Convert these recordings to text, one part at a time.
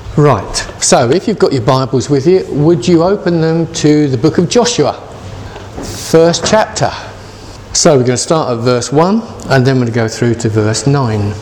Right, so if you've got your Bibles with you, would you open them to the book of Joshua, first chapter. So we're going to start at verse 1 and then we're going to go through to verse 9.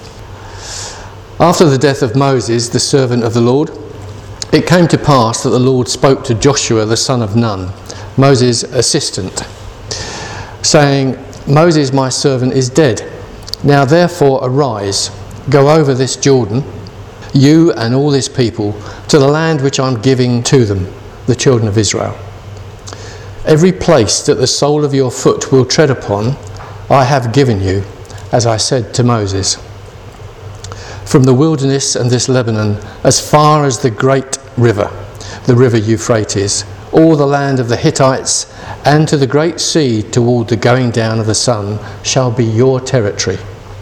After the death of Moses, the servant of the Lord, it came to pass that the Lord spoke to Joshua the son of Nun, Moses' assistant, saying, Moses my servant is dead. Now therefore arise, go over this Jordan, you and all this people, to the land which I am giving to them, the children of Israel. Every place that the sole of your foot will tread upon, I have given you, as I said to Moses. From the wilderness and this Lebanon, as far as the great river, the river Euphrates, all the land of the Hittites, and to the great sea toward the going down of the sun, shall be your territory.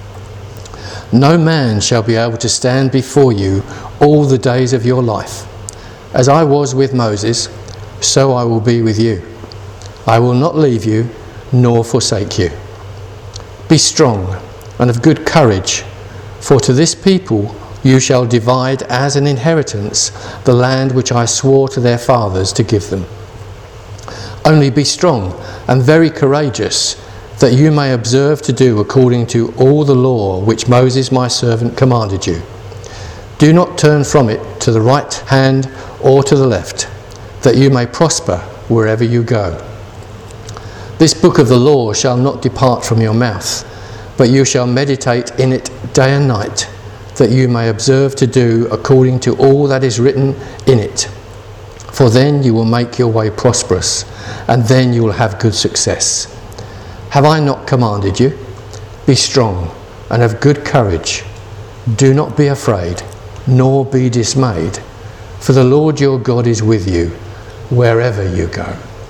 No man shall be able to stand before you all the days of your life. As I was with Moses, so I will be with you. I will not leave you, nor forsake you. Be strong and of good courage, for to this people you shall divide as an inheritance the land which I swore to their fathers to give them. Only be strong and very courageous, that you may observe to do according to all the law which Moses my servant commanded you. Do not turn from it to the right hand or to the left, that you may prosper wherever you go. This book of the law shall not depart from your mouth, but you shall meditate in it day and night, that you may observe to do according to all that is written in it. For then you will make your way prosperous, and then you will have good success. Have I not commanded you? Be strong and of good courage. Do not be afraid, nor be dismayed, for the Lord your God is with you wherever you go.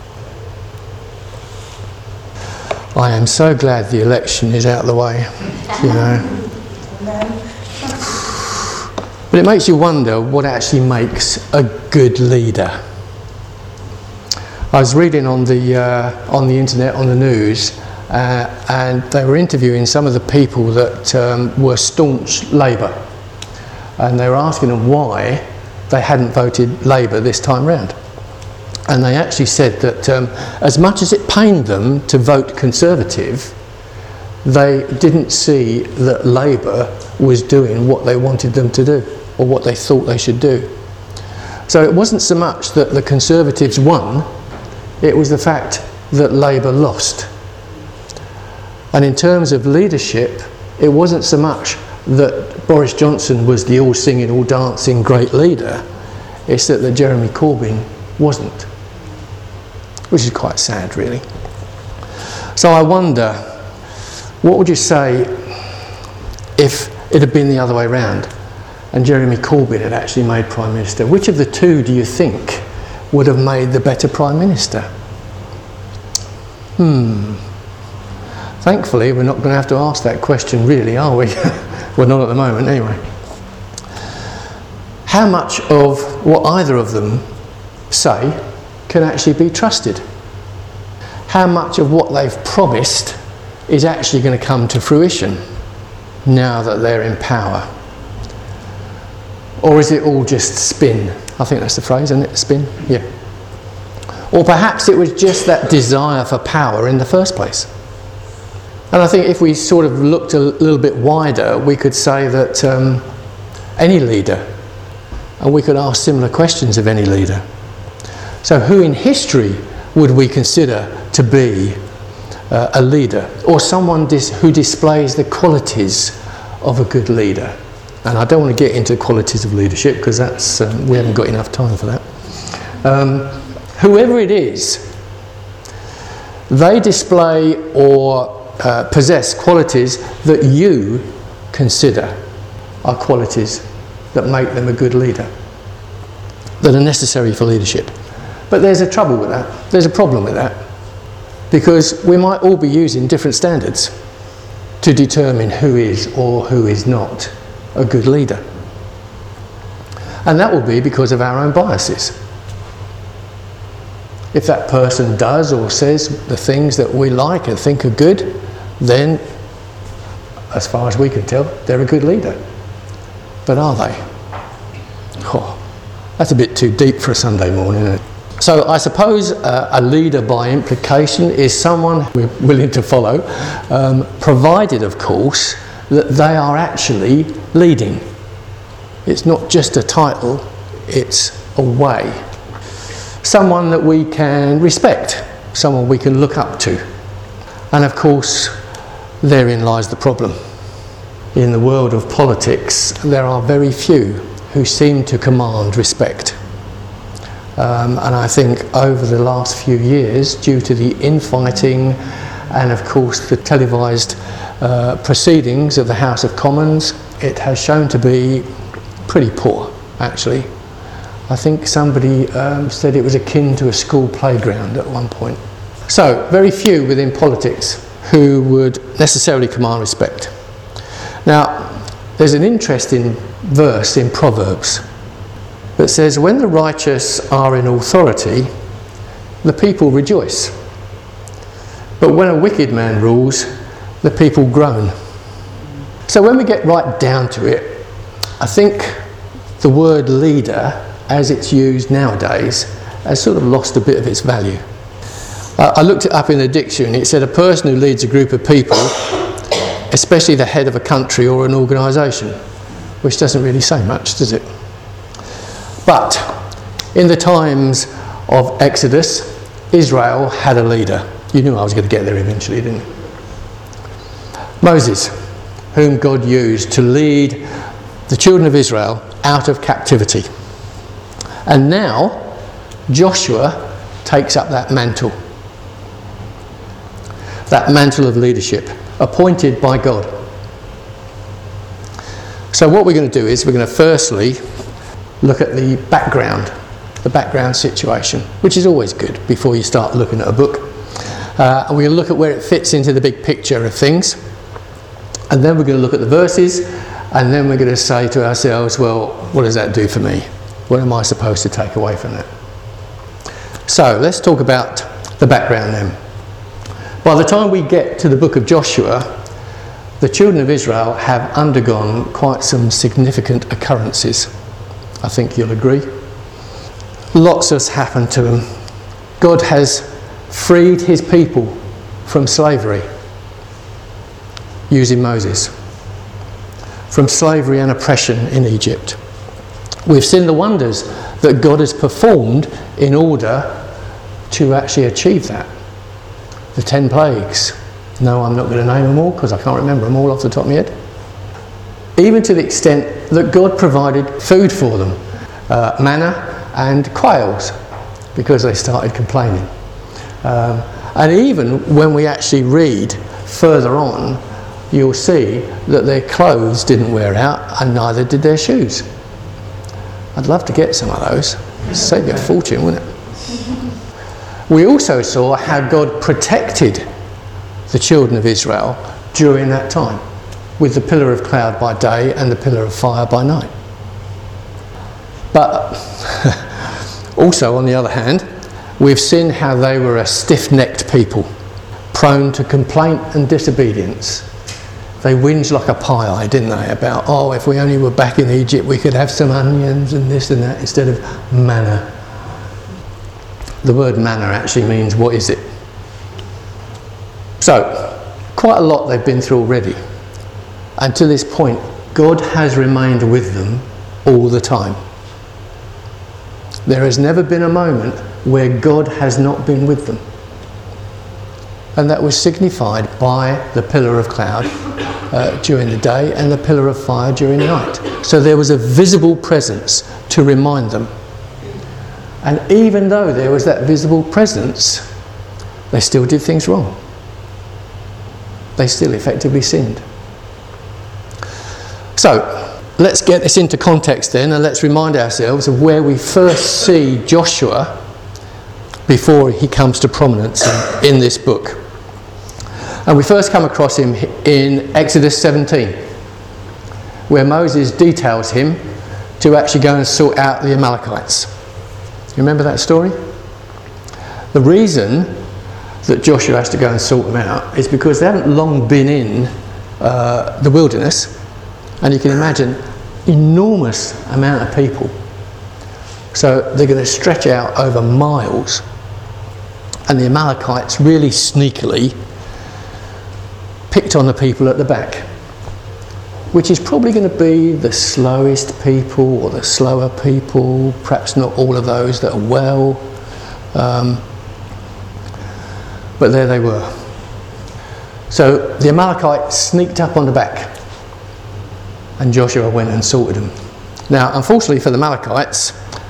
I am so glad the election is out of the way, But it makes you wonder what actually makes a good leader. I was reading on the internet, on the news, and they were interviewing some of the people that were staunch Labour, and they were asking them why they hadn't voted Labour this time round. And they actually said that as much as it pained them to vote Conservative, they didn't see that Labour was doing what they wanted them to do, or what they thought they should do. So it wasn't so much that the Conservatives won, it was the fact that Labour lost. And in terms of leadership, it wasn't so much that Boris Johnson was the all-singing, all-dancing great leader, it's that Jeremy Corbyn wasn't. Which is quite sad, really. So I wonder, what would you say if it had been the other way round and Jeremy Corbyn had actually made Prime Minister? Which of the two do you think would have made the better Prime Minister? Thankfully, we're not going to have to ask that question, really, are we? Well, not at the moment, anyway. How much of what either of them say can actually be trusted? How much of what they've promised is actually going to come to fruition now that they're in power? Or is it all just spin? I think that's the phrase, isn't it? Spin? Yeah. Or perhaps it was just that desire for power in the first place. And I think if we sort of looked a little bit wider, we could say that any leader, and we could ask similar questions of any leader. So who in history would we consider to be a leader, or someone who displays the qualities of a good leader? And I don't want to get into qualities of leadership because that's we haven't got enough time for that. Whoever it is, they display or possess qualities that you consider are qualities that make them a good leader, that are necessary for leadership. But there's a trouble with that. There's a problem with that. Because we might all be using different standards to determine who is or who is not a good leader. And that will be because of our own biases. If that person does or says the things that we like and think are good, then, as far as we can tell, they're a good leader. But are they? Oh, that's a bit too deep for a Sunday morning, isn't it? So I suppose a leader by implication is someone we're willing to follow, provided, of course, that they are actually leading. It's not just a title, it's a way. Someone that we can respect, someone we can look up to. And of course, therein lies the problem. In the world of politics, there are very few who seem to command respect. And I think over the last few years, due to the infighting and of course the televised proceedings of the House of Commons, it has shown to be pretty poor, actually. I think somebody said it was akin to a school playground at one point. So, very few within politics who would necessarily command respect. Now, there's an interesting verse in Proverbs that says, when the righteous are in authority, the people rejoice. But when a wicked man rules, the people groan. So when we get right down to it, I think the word leader, as it's used nowadays, has sort of lost a bit of its value. I looked it up in the dictionary. It said a person who leads a group of people, especially the head of a country or an organisation, which doesn't really say much, does it? But in the times of Exodus, Israel had a leader. You knew I was going to get there eventually, didn't you? Moses, whom God used to lead the children of Israel out of captivity. And now Joshua takes up that mantle of leadership, appointed by God. So what we're going to do is we're going to firstly look at the background situation, which is always good before you start looking at a book. And we're going to look at where it fits into the big picture of things. And then we're going to look at the verses, and then we're going to say to ourselves, well, what does that do for me? What am I supposed to take away from that? So let's talk about the background then. By the time we get to the book of Joshua, the children of Israel have undergone quite some significant occurrences. I think you'll agree. Lots has happened to them. God has freed his people from slavery using Moses, from slavery and oppression in Egypt. We've seen the wonders that God has performed in order to actually achieve that. The 10 plagues. No, I'm not going to name them all because I can't remember them all off the top of my head. Even to the extent that God provided food for them, manna and quails, because they started complaining. And even when we actually read further on, you'll see that their clothes didn't wear out and neither did their shoes. I'd love to get some of those. It'd save you a fortune, wouldn't it? We also saw how God protected the children of Israel during that time, with the pillar of cloud by day and the pillar of fire by night. But also, on the other hand, we've seen how they were a stiff-necked people, prone to complaint and disobedience. They whinged like a pie, didn't they, about, oh, if we only were back in Egypt, we could have some onions and this and that instead of manna. The word manna actually means, what is it? So, quite a lot they've been through already. And to this point, God has remained with them all the time. There has never been a moment where God has not been with them. And that was signified by the pillar of cloud during the day and the pillar of fire during the night. So there was a visible presence to remind them. And even though there was that visible presence, they still did things wrong. They still effectively sinned. So, let's get this into context then, and let's remind ourselves of where we first see Joshua before he comes to prominence in this book. And we first come across him in Exodus 17, where Moses details him to actually go and sort out the Amalekites. You remember that story? The reason that Joshua has to go and sort them out is because they haven't long been in the wilderness, and you can imagine enormous amount of people So they're going to stretch out over miles. And the Amalekites really sneakily picked on the people at the back, which is probably going to be the slowest people or the slower people, perhaps not all of those that are well. But there they were. So the Amalekites sneaked up on the back, and Joshua went and sorted them. Now, unfortunately for the Amalekites,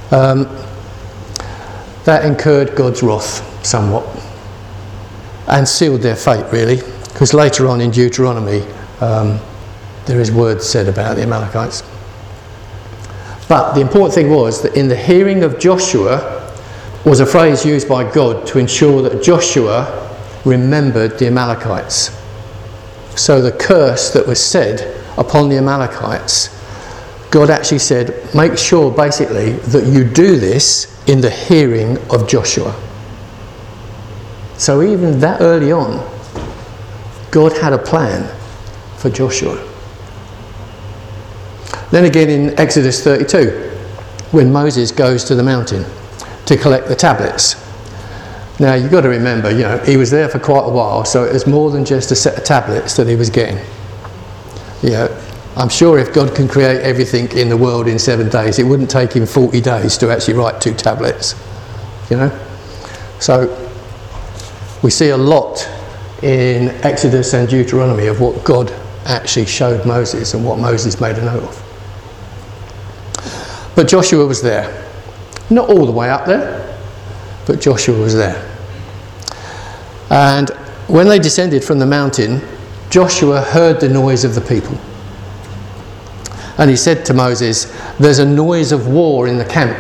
that incurred God's wrath somewhat and sealed their fate, really, because later on in Deuteronomy there is words said about the Amalekites. But the important thing was that in the hearing of Joshua was a phrase used by God to ensure that Joshua remembered the Amalekites. So the curse that was said upon the Amalekites, God actually said, make sure basically that you do this in the hearing of Joshua. So even that early on, God had a plan for Joshua. Then again in Exodus 32, when Moses goes to the mountain to collect the tablets. Now you've got to remember, he was there for quite a while, so it was more than just a set of tablets that he was getting. I'm sure if God can create everything in the world in 7 days, it wouldn't take him 40 days to actually write 2 tablets. So we see a lot in Exodus and Deuteronomy of what God actually showed Moses and what Moses made a note of. But Joshua was there. Not all the way up there, but Joshua was there. And when they descended from the mountain, Joshua heard the noise of the people. And he said to Moses, there's a noise of war in the camp.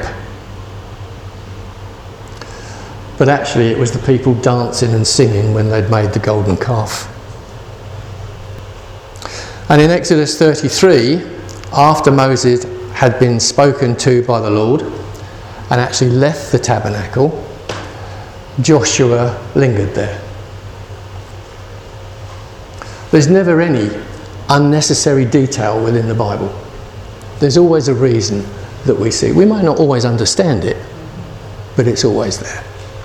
But actually it was the people dancing and singing when they'd made the golden calf. And in Exodus 33, after Moses had been spoken to by the Lord and actually left the tabernacle, Joshua lingered there. There's never any unnecessary detail within the Bible. There's always a reason that we see. We might not always understand it, but it's always there.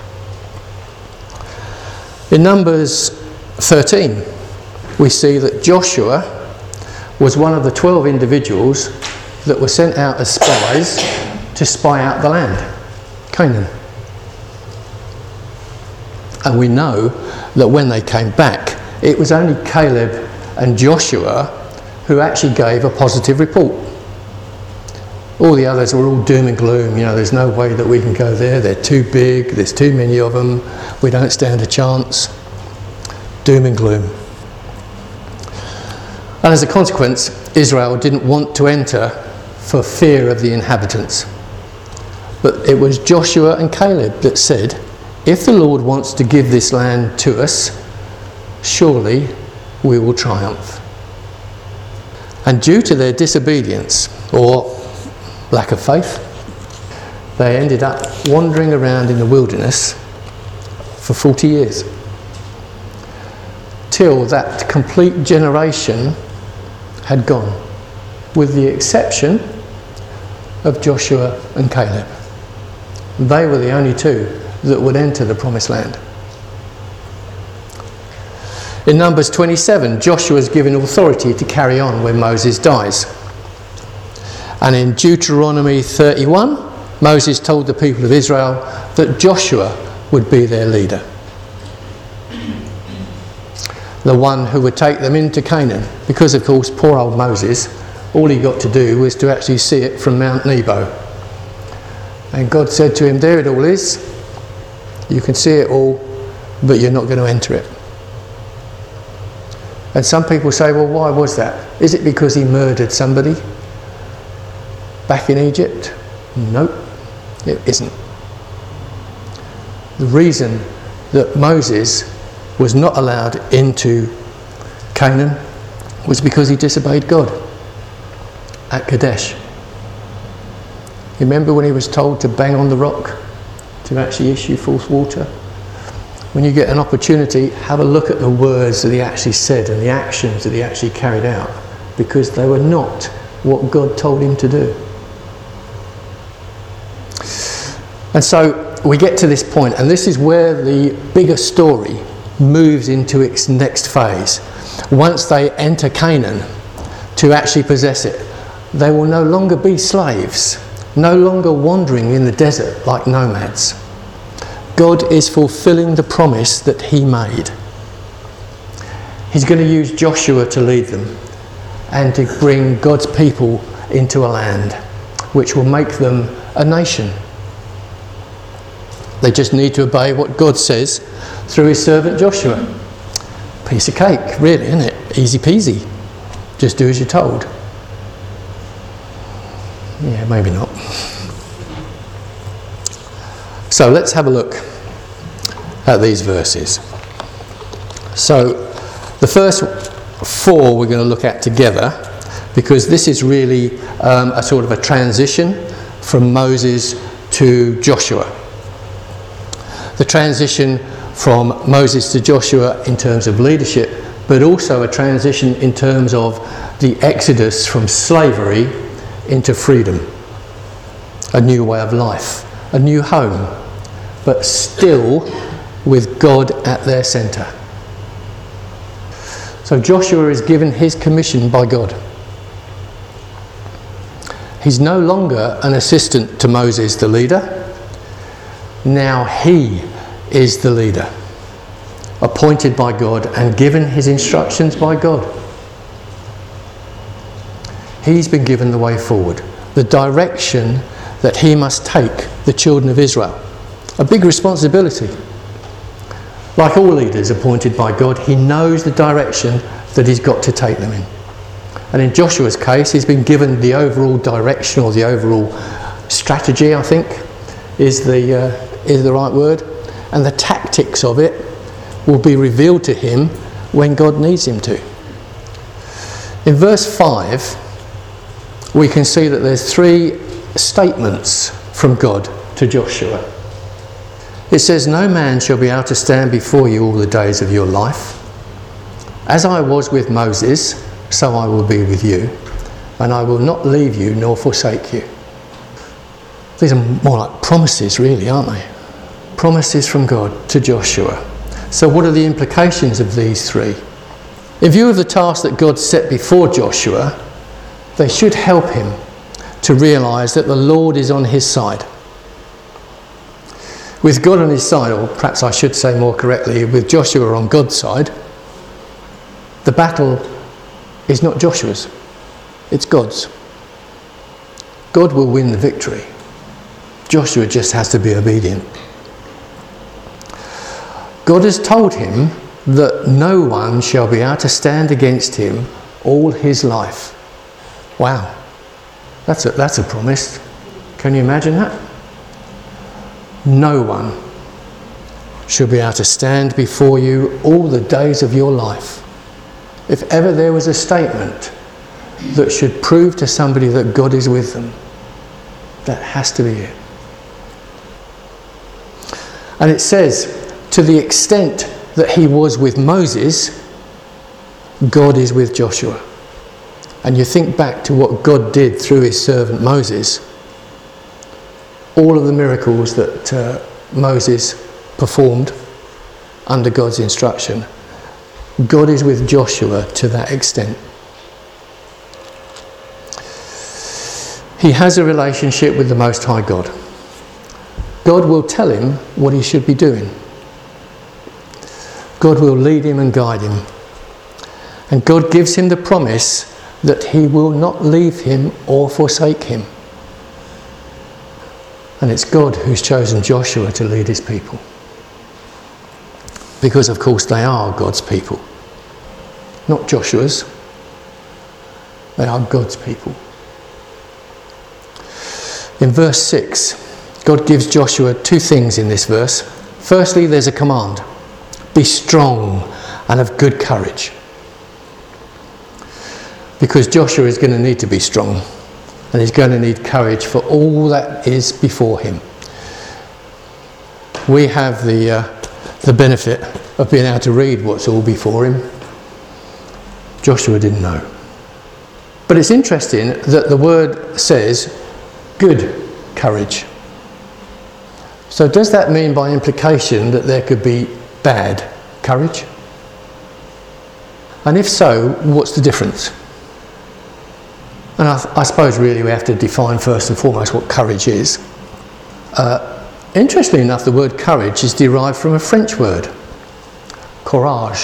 In Numbers 13, we see that Joshua was one of the 12 individuals that were sent out as spies to spy out the land, Canaan. And we know that when they came back, it was only Caleb and Joshua who actually gave a positive report. All the others were all doom and gloom. There's no way that we can go there. They're too big. There's too many of them. We don't stand a chance. Doom and gloom. And as a consequence, Israel didn't want to enter for fear of the inhabitants. But it was Joshua and Caleb that said, if the Lord wants to give this land to us, surely we will triumph. And due to their disobedience, or lack of faith, they ended up wandering around in the wilderness for 40 years. Till that complete generation had gone, with the exception of Joshua and Caleb. They were the only two that would enter the promised land. In Numbers 27, Joshua is given authority to carry on when Moses dies. And in Deuteronomy 31, Moses told the people of Israel that Joshua would be their leader. The one who would take them into Canaan. Because, of course, poor old Moses, all he got to do was to actually see it from Mount Nebo. And God said to him, there it all is. You can see it all, but you're not going to enter it. And some people say, well, why was that? Is it because he murdered somebody back in Egypt? Nope, it isn't. The reason that Moses was not allowed into Canaan was because he disobeyed God at Kadesh. You remember when he was told to bang on the rock to actually issue forth water? When you get an opportunity, have a look at the words that he actually said and the actions that he actually carried out, because they were not what God told him to do. And so we get to this point, and this is where the bigger story moves into its next phase. Once they enter Canaan to actually possess it, they will no longer be slaves, no longer wandering in the desert like nomads. God is fulfilling the promise that he made. He's going to use Joshua to lead them and to bring God's people into a land which will make them a nation. They just need to obey what God says through his servant Joshua. Piece of cake, really, isn't it? Easy peasy. Just do as you're told. Yeah, maybe not. So let's have a look at these verses. So the first 4 we're going to look at together, because this is really a sort of a transition from Moses to Joshua. The transition from Moses to Joshua in terms of leadership, but also a transition in terms of the exodus from slavery into freedom. A new way of life, a new home, but still with God at their centre. So Joshua is given his commission by God. He's no longer an assistant to Moses, the leader. Now he is the leader, appointed by God and given his instructions by God. He's been given the way forward, the direction that he must take the children of Israel. A big responsibility. Like all leaders appointed by God, he knows the direction that he's got to take them in. And in Joshua's case, he's been given the overall direction, or the overall strategy, I think, is the right word. And the tactics of it will be revealed to him when God needs him to. In verse 5, we can see that there's 3 statements from God to Joshua. It says, "No man shall be able to stand before you all the days of your life. As I was with Moses, so I will be with you, and I will not leave you nor forsake you." These are more like promises, really, aren't they? Promises from God to Joshua. So what are the implications of these 3? In view of the task that God set before Joshua, they should help him to realise that the Lord is on his side. With God on his side, or perhaps I should say more correctly, with Joshua on God's side, the battle is not Joshua's, it's God's. God will win the victory. Joshua just has to be obedient. God has told him that no one shall be able to stand against him all his life. Wow, that's a promise. Can you imagine that? No one shall be able to stand before you all the days of your life. If ever there was a statement that should prove to somebody that God is with them, that has to be it. And it says, to the extent that he was with Moses, God is with Joshua. And you think back to what God did through his servant Moses, all of the miracles that Moses performed under God's instruction, God is with Joshua to that extent. He has a relationship with the Most High God. God will tell him what he should be doing. God will lead him and guide him. And God gives him the promise that he will not leave him or forsake him. And it's God who's chosen Joshua to lead his people. Because of course they are God's people. Not Joshua's. They are God's people. In verse 6, God gives Joshua 2 things in this verse. Firstly, there's a command. Be strong and of good courage. Because Joshua is going to need to be strong. And he's going to need courage for all that is before him. We have the benefit of being able to read what's all before him. Joshua didn't know. But it's interesting that the word says good courage. So does that mean by implication that there could be bad courage? And if so, what's the difference? And I suppose really we have to define first and foremost what courage is. Interestingly enough, the word courage is derived from a French word, courage,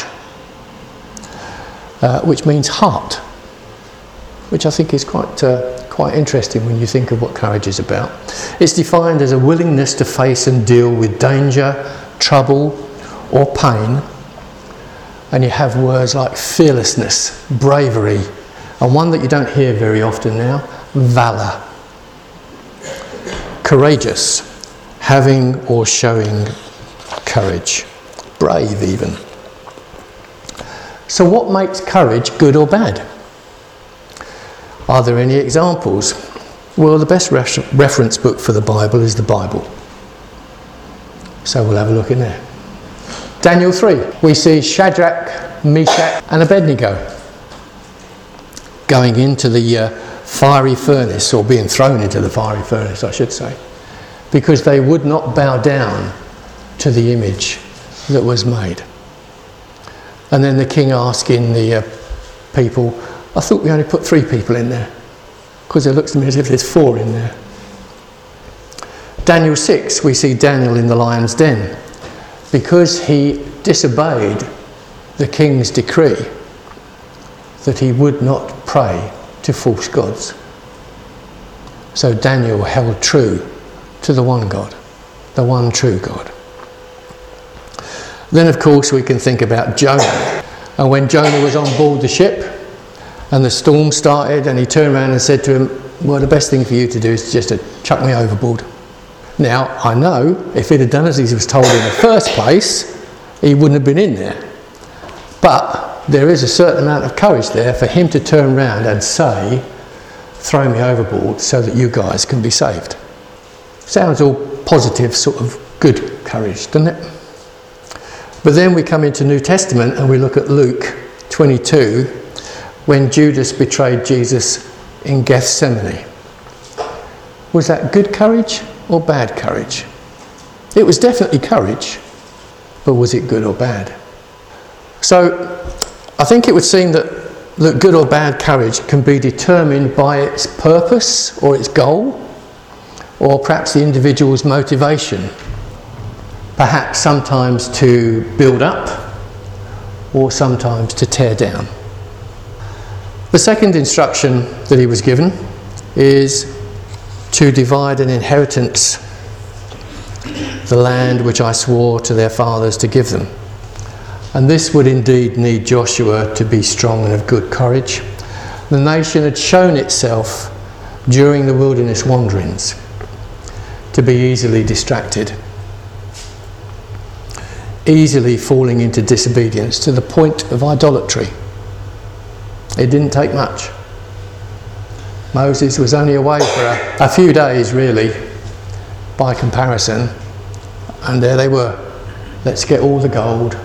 which means heart, which I think is quite interesting when you think of what courage is about. It's defined as a willingness to face and deal with danger, trouble, or pain. And you have words like fearlessness, bravery, and one that you don't hear very often now, valour. Courageous, having or showing courage. Brave even. So what makes courage good or bad? Are there any examples? Well, the best reference book for the Bible is the Bible. So we'll have a look in there. Daniel 3, we see Shadrach, Meshach and Abednego going into the fiery furnace, or being thrown into the fiery furnace, I should say, because they would not bow down to the image that was made. And then the king asking the people, I thought we only put 3 people in there, because it looks to me as if there's 4 in there. Daniel 6, we see Daniel in the lion's den, because he disobeyed the king's decree that he would not pray to false gods. So Daniel held true to the one God, the one true God. Then of course we can think about Jonah. And when Jonah was on board the ship and the storm started, and he turned around and said to him, well, the best thing for you to do is just to chuck me overboard. Now, I know if he'd have done as he was told in the first place, he wouldn't have been in there. But there is a certain amount of courage there for him to turn around and say, throw me overboard so that you guys can be saved. Sounds all positive, sort of good courage, doesn't it? But then we come into New Testament and we look at Luke 22, when Judas betrayed Jesus in Gethsemane. Was that good courage or bad courage? It was definitely courage, but was it good or bad? So I think it would seem that good or bad courage can be determined by its purpose or its goal, or perhaps the individual's motivation, perhaps sometimes to build up or sometimes to tear down. The second instruction that he was given is to divide an inheritance, the land which I swore to their fathers to give them. And this would indeed need Joshua to be strong and of good courage. The nation had shown itself during the wilderness wanderings to be easily distracted, easily falling into disobedience to the point of idolatry. It didn't take much. Moses was only away for a few days, really, by comparison, and there they were. Let's get all the gold.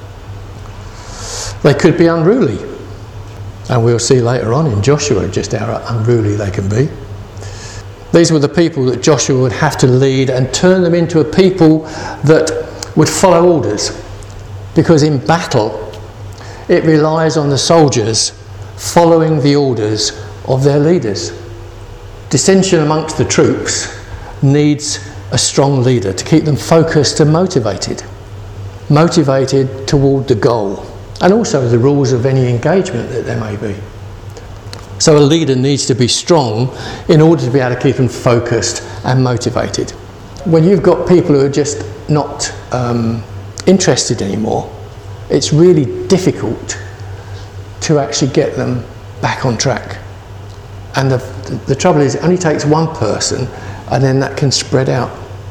They could be unruly, and we'll see later on in Joshua just how unruly they can be. These were the people that Joshua would have to lead and turn them into a people that would follow orders, because in battle it relies on the soldiers following the orders of their leaders. Dissension amongst the troops needs a strong leader to keep them focused and motivated toward the goal, and also the rules of any engagement that there may be. So a leader needs to be strong in order to be able to keep them focused and motivated. When you've got people who are just not interested anymore, it's really difficult to actually get them back on track. And the trouble is, it only takes one person, and then that can spread out.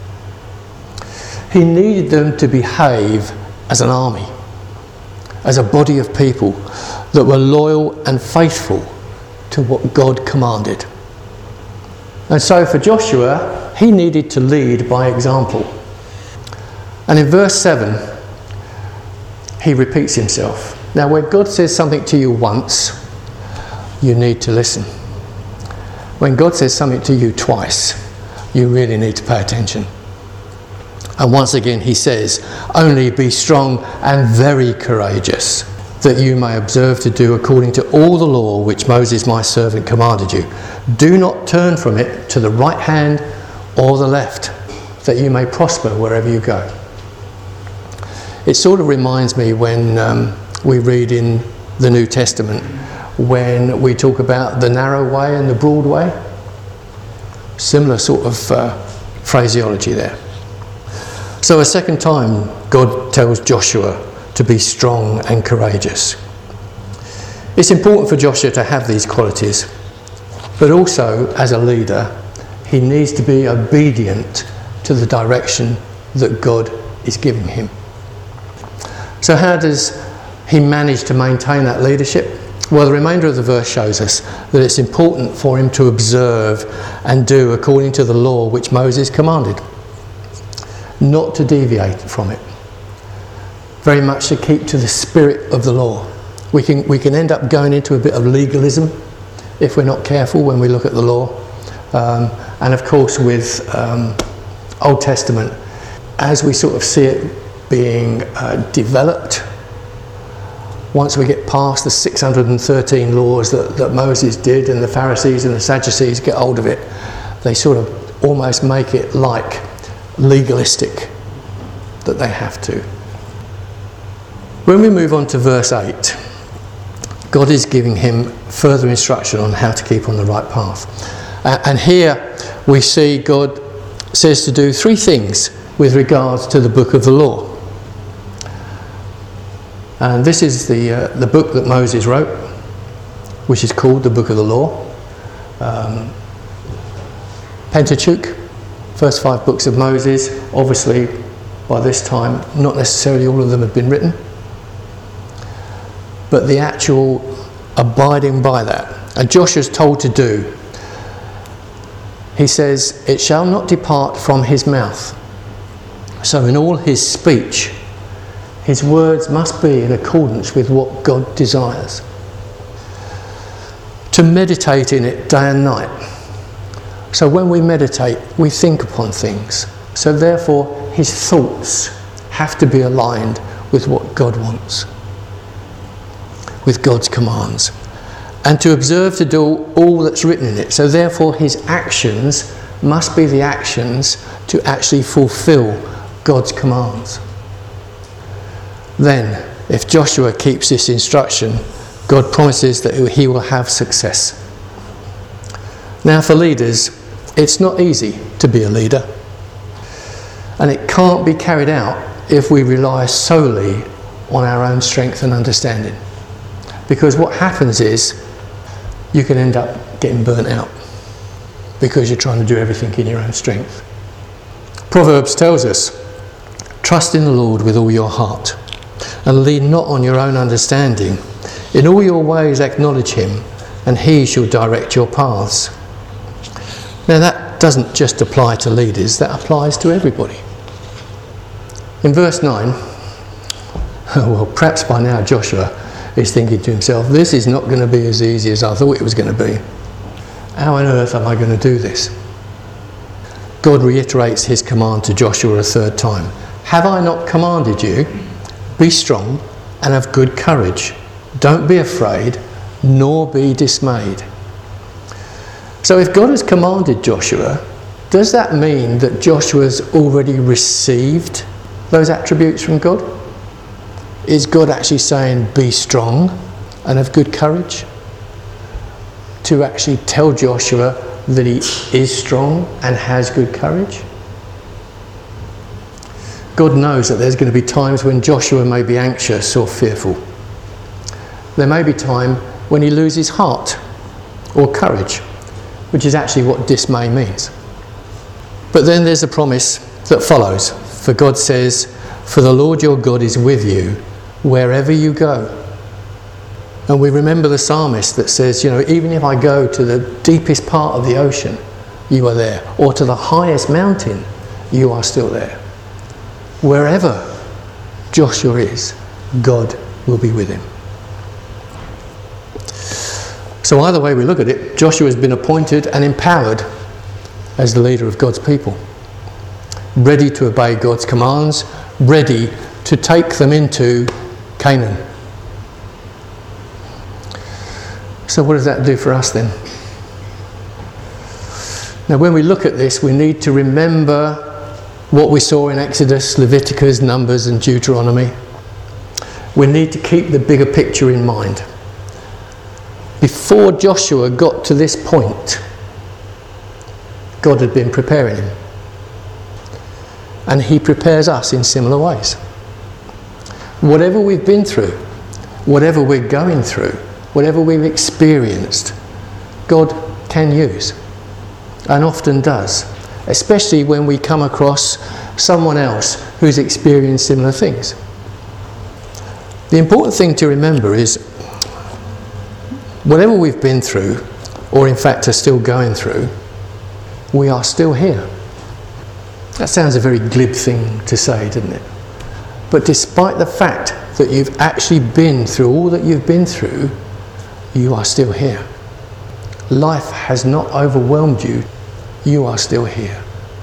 He needed them to behave as an army, as a body of people that were loyal and faithful to what God commanded. And so for Joshua, he needed to lead by example. And in verse 7, he repeats himself. Now, when God says something to you once, you need to listen. When God says something to you twice, you really need to pay attention. And once again he says, only be strong and very courageous, that you may observe to do according to all the law which Moses my servant commanded you. Do not turn from it to the right hand or the left, that you may prosper wherever you go. It sort of reminds me when we read in the New Testament, when we talk about the narrow way and the broad way. Similar sort of phraseology there. So a second time, God tells Joshua to be strong and courageous. It's important for Joshua to have these qualities, but also as a leader, he needs to be obedient to the direction that God is giving him. So how does he manage to maintain that leadership? Well, the remainder of the verse shows us that it's important for him to observe and do according to the law which Moses commanded, not to deviate from it. Very much to keep to the spirit of the law. We can end up going into a bit of legalism if we're not careful when we look at the law. And of course with Old Testament, as we sort of see it being developed, once we get past the 613 laws that Moses did, and the Pharisees and the Sadducees get hold of it, they sort of almost make it like legalistic, that they have to. When we move on to verse 8, God is giving him further instruction on how to keep on the right path. And here we see God says to do three things with regards to the book of the law. And this is the book that Moses wrote, which is called the Book of the Law. Pentateuch, first 5 books of Moses. Obviously, by this time, not necessarily all of them had been written. But the actual abiding by that. And Joshua's told to do. He says, it shall not depart from his mouth. So in all his speech, his words must be in accordance with what God desires. To meditate in it day and night. So when we meditate, we think upon things. So therefore, his thoughts have to be aligned with what God wants, with God's commands. And to observe to do all that's written in it. So therefore, his actions must be the actions to actually fulfill God's commands. Then, if Joshua keeps this instruction, God promises that he will have success. Now for leaders, it's not easy to be a leader. And it can't be carried out if we rely solely on our own strength and understanding. Because what happens is, you can end up getting burnt out because you're trying to do everything in your own strength. Proverbs tells us, trust in the Lord with all your heart and lean not on your own understanding. In all your ways acknowledge him, and he shall direct your paths. Now that doesn't just apply to leaders, that applies to everybody. In verse 9, well, perhaps by now Joshua is thinking to himself, this is not going to be as easy as I thought it was going to be. How on earth am I going to do this? God reiterates his command to Joshua a third time. Have I not commanded you? Be strong and of good courage. Don't be afraid, nor be dismayed. So if God has commanded Joshua, does that mean that Joshua's already received those attributes from God? Is God actually saying, be strong and of good courage? To actually tell Joshua that he is strong and has good courage? God knows that there's going to be times when Joshua may be anxious or fearful. There may be time when he loses heart or courage, which is actually what dismay means. But then there's a promise that follows. For God says, for the Lord your God is with you wherever you go. And we remember the psalmist that says, even if I go to the deepest part of the ocean, you are there. Or to the highest mountain, you are still there. Wherever Joshua is, God will be with him. So either way we look at it, Joshua has been appointed and empowered as the leader of God's people. ready to obey God's commands, ready to take them into Canaan. So what does that do for us then? Now when we look at this, we need to remember what we saw in Exodus, Leviticus, Numbers and Deuteronomy. We need to keep the bigger picture in mind. Before Joshua got to this point, God had been preparing him. And he prepares us in similar ways. Whatever we've been through, whatever we're going through, whatever we've experienced, God can use, and often does, especially when we come across someone else who's experienced similar things. The important thing to remember is whatever we've been through, or in fact are still going through, we are still here. That sounds a very glib thing to say, doesn't it? But despite the fact that you've actually been through all that you've been through, you are still here. Life has not overwhelmed you. You are still here.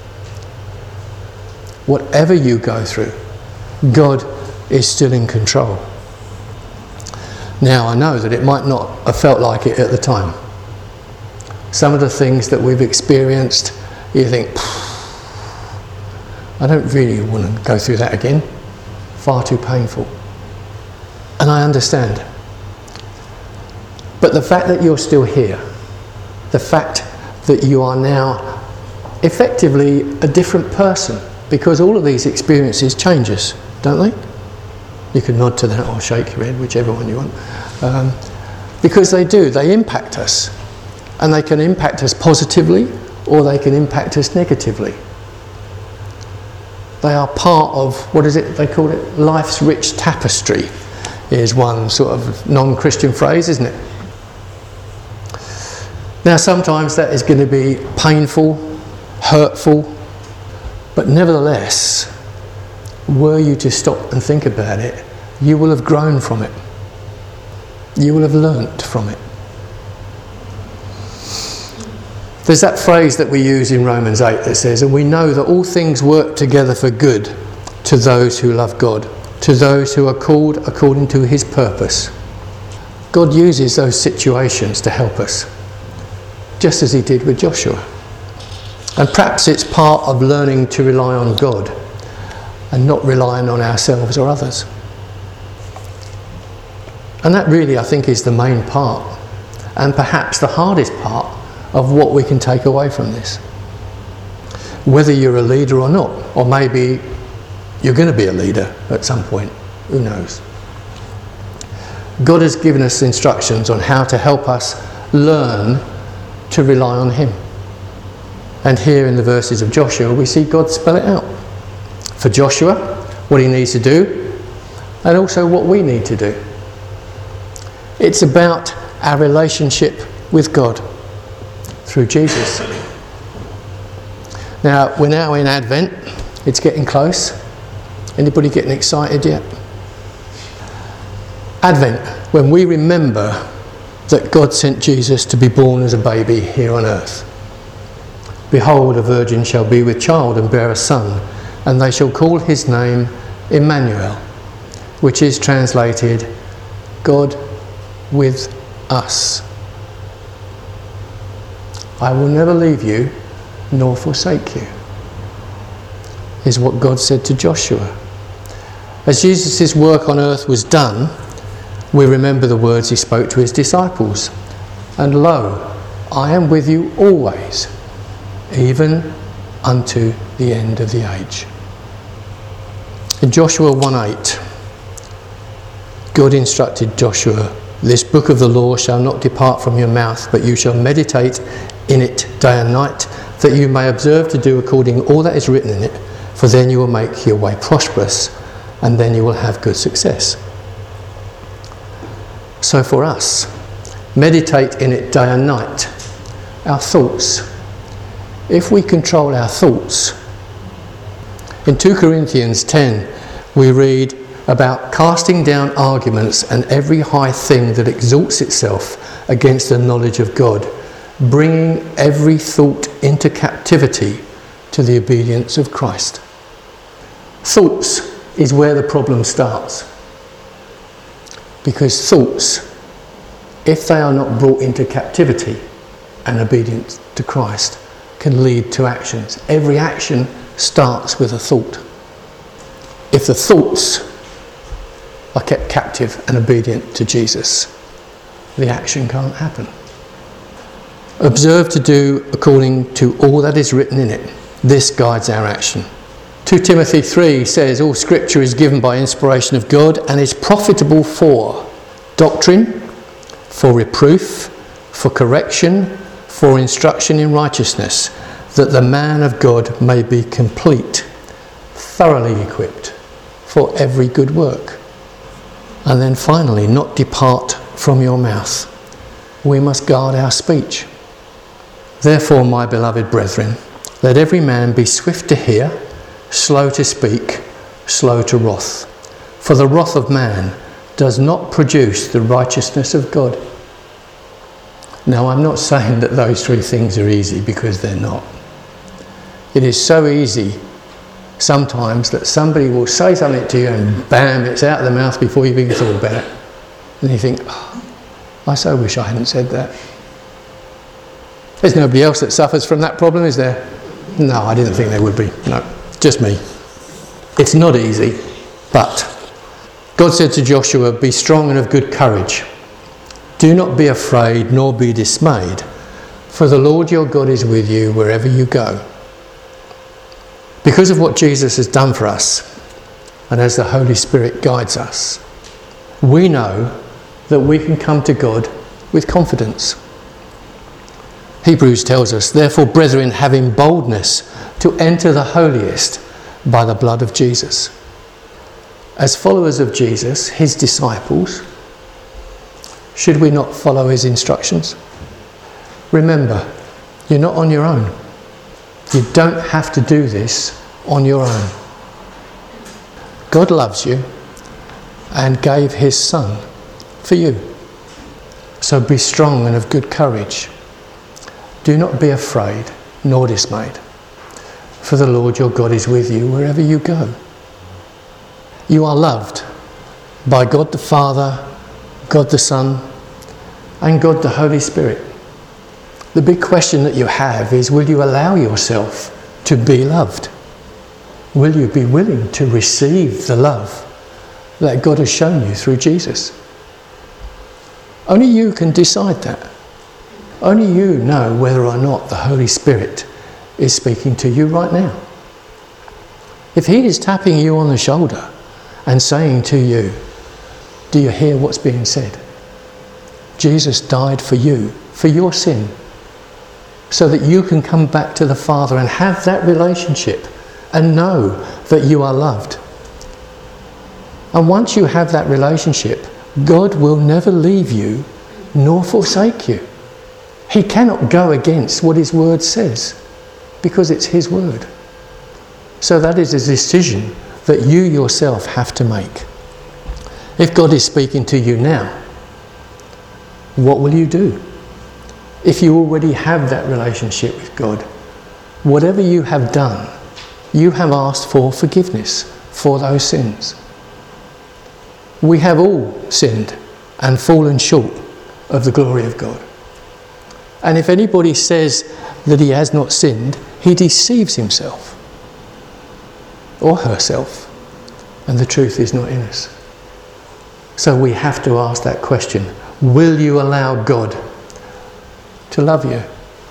Whatever you go through, God is still in control. Now, I know that it might not have felt like it at the time. Some of the things that we've experienced, you think, I don't really want to go through that again. Far too painful. And I understand. But the fact that you're still here, the fact that you are now effectively a different person, because all of these experiences change us, don't they? You can nod to that or shake your head, whichever one you want. Because they do, they impact us. And they can impact us positively or they can impact us negatively. They are part of, what is it they call it? Life's rich tapestry is one sort of non-Christian phrase, isn't it? Now sometimes that is going to be painful, hurtful, but nevertheless, were you to stop and think about it, you will have grown from it. You will have learnt from it. There's that phrase that we use in Romans 8 that says, and we know that all things work together for good to those who love God, to those who are called according to his purpose. God uses those situations to help us, just as he did with Joshua. And perhaps it's part of learning to rely on God and not relying on ourselves or others. And that really, I think, is the main part, and perhaps the hardest part of what we can take away from this. Whether you're a leader or not, or maybe you're going to be a leader at some point, who knows. God has given us instructions on how to help us learn to rely on him. And here in the verses of Joshua, we see God spell it out. For Joshua, what he needs to do, and also what we need to do. It's about our relationship with God through Jesus. Now, we're now in Advent. It's getting close. Anybody getting excited yet? Advent, when we remember that God sent Jesus to be born as a baby here on earth. Behold, a virgin shall be with child and bear a son, and they shall call his name Emmanuel, which is translated God with us. I will never leave you nor forsake you, is what God said to Joshua. As Jesus' work on earth was done, we remember the words he spoke to his disciples. And lo, I am with you always, even unto the end of the age. In Joshua 1:8, God instructed Joshua, this book of the law shall not depart from your mouth, but you shall meditate in it day and night, that you may observe to do according all that is written in it, for then you will make your way prosperous, and then you will have good success. So for us, meditate in it day and night. Our thoughts. If we control our thoughts, in 2 Corinthians 10 we read about casting down arguments and every high thing that exalts itself against the knowledge of God, bringing every thought into captivity to the obedience of Christ. Thoughts is where the problem starts. Because thoughts, if they are not brought into captivity and obedience to Christ, can lead to actions. Every action starts with a thought. If the thoughts are kept captive and obedient to Jesus, the action can't happen. Observe to do according to all that is written in it. This guides our action. 2 Timothy 3 says, all scripture is given by inspiration of God and is profitable for doctrine, for reproof, for correction, for instruction in righteousness, that the man of God may be complete, thoroughly equipped for every good work. And then finally, not depart from your mouth. We must guard our speech. Therefore, my beloved brethren, let every man be swift to hear, slow to speak, slow to wrath. For the wrath of man does not produce the righteousness of God. Now, I'm not saying that those three things are easy, because they're not. It is so easy sometimes that somebody will say something to you and bam, it's out of the mouth before you've even thought about it. And you think, oh, I so wish I hadn't said that. There's nobody else that suffers from that problem, is there? No, I didn't think there would be. No, just me. It's not easy, but God said to Joshua, be strong and of good courage. Do not be afraid nor be dismayed, for the Lord your God is with you wherever you go. Because of what Jesus has done for us, and as the Holy Spirit guides us, we know that we can come to God with confidence. Hebrews tells us, therefore, brethren, having boldness to enter the holiest by the blood of Jesus. As followers of Jesus, his disciples, should we not follow his instructions? Remember, you're not on your own. You don't have to do this on your own. God loves you and gave his Son for you. So be strong and of good courage. Do not be afraid nor dismayed, for the Lord your God is with you wherever you go. You are loved by God the Father, God the Son, and God the Holy Spirit. The big question that you have is, will you allow yourself to be loved? Will you be willing to receive the love that God has shown you through Jesus? Only you can decide that. Only you know whether or not the Holy Spirit is speaking to you right now. If he is tapping you on the shoulder and saying to you, do you hear what's being said? Jesus died for you, for your sin, so that you can come back to the Father and have that relationship and know that you are loved. And once you have that relationship, God will never leave you nor forsake you. He cannot go against what his word says, because it's his word. So that is a decision that you yourself have to make. If God is speaking to you now, what will you do? If you already have that relationship with God, whatever you have done, you have asked for forgiveness for those sins. We have all sinned and fallen short of the glory of God. And if anybody says that he has not sinned, he deceives himself or herself, and the truth is not in us. So we have to ask that question, will you allow God to love you?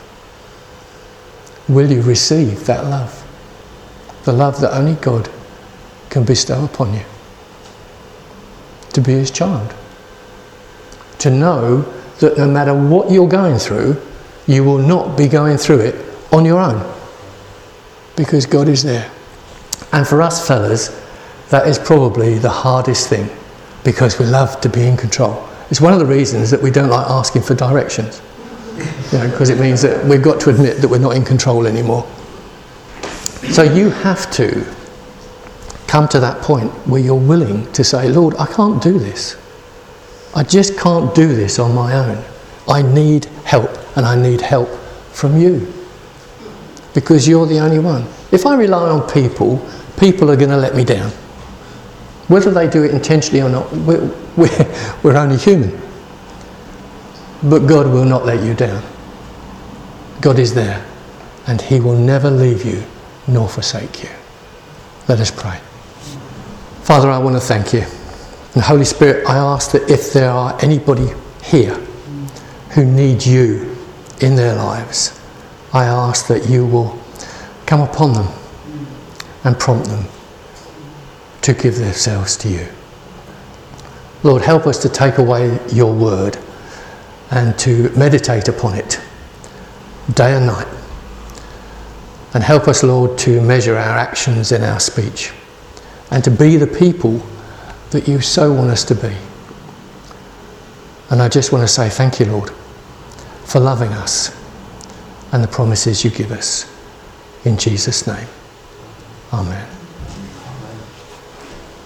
Will you receive that love? The love that only God can bestow upon you. To be his child. To know that no matter what you're going through, you will not be going through it on your own, because God is there. And for us fellas, that is probably the hardest thing, because we love to be in control. It's one of the reasons that we don't like asking for directions, because it means that we've got to admit that we're not in control anymore. So you have to come to that point where you're willing to say, Lord, I can't do this. I just can't do this on my own. I need help, and I need help from you, because you're the only one. If I rely on people people are going to let me down. Whether they do it intentionally or not, we're only human. But God will not let you down. God is there, and he will never leave you nor forsake you. Let us pray. Father, I want to thank you. And Holy Spirit, I ask that if there are anybody here who need you in their lives, I ask that you will come upon them and prompt them to give themselves to you. Lord, help us to take away your word and to meditate upon it day and night. And help us, Lord, to measure our actions in our speech and to be the people that you so want us to be. And I just want to say thank you, Lord, for loving us and the promises you give us. In Jesus' name, amen.